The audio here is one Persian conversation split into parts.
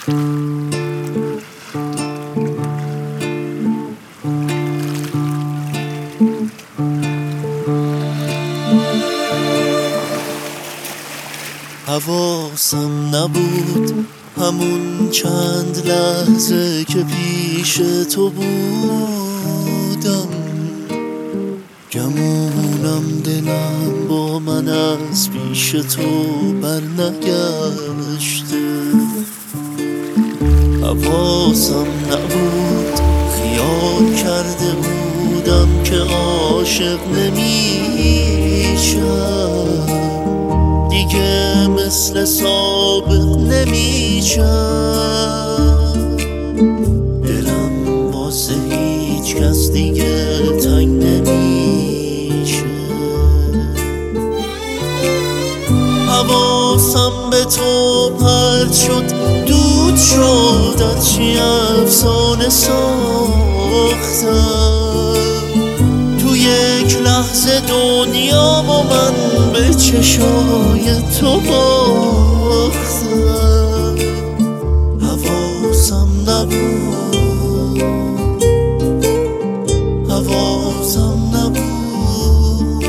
حواسم نبود همون چند لحظه که پیش تو بودم، گمونم دلم با من از پیش تو برنگشته. حواسم نبود خیال کرده بودم که عاشق نمیشم، دیگه مثل سابق نمیشم. دلم واسه هیچ کس دیگه تنگ نمیشه. حواسم به تو پرت شد، دود شد، از چی افسانه ساختم. تو یک لحظه دنیا و من به چشای تو باختم. حواسم نبود، حواسم نبود،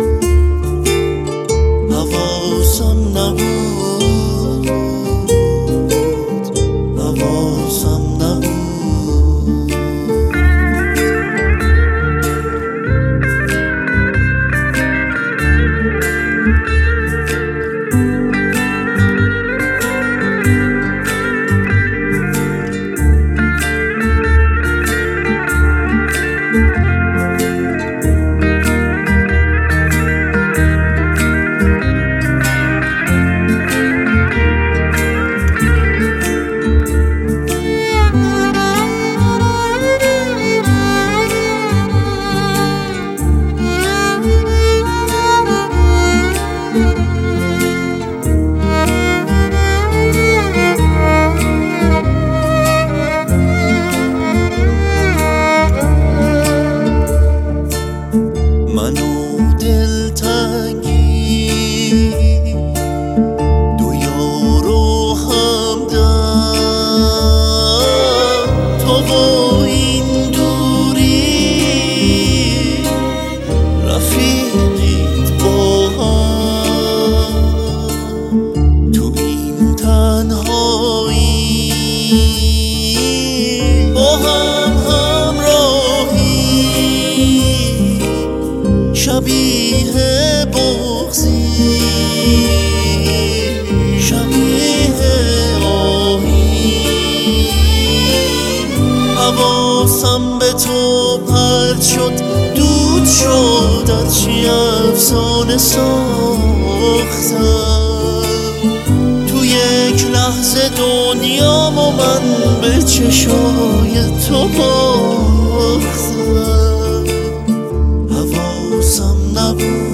حواسم نبود، حواسم نبود. منو دلتنگی دو یارو همدم، تو و این دوری رفیقیت با هم. تو این تنهایی با هم همراهی، شبیه بغضی، شبیه آهی. حواسم به تو پرت شد، دود شد، از چی افسانه ساختم. تو یک لحظه دنیا و من به چشای تو باختم. حواسم نبود.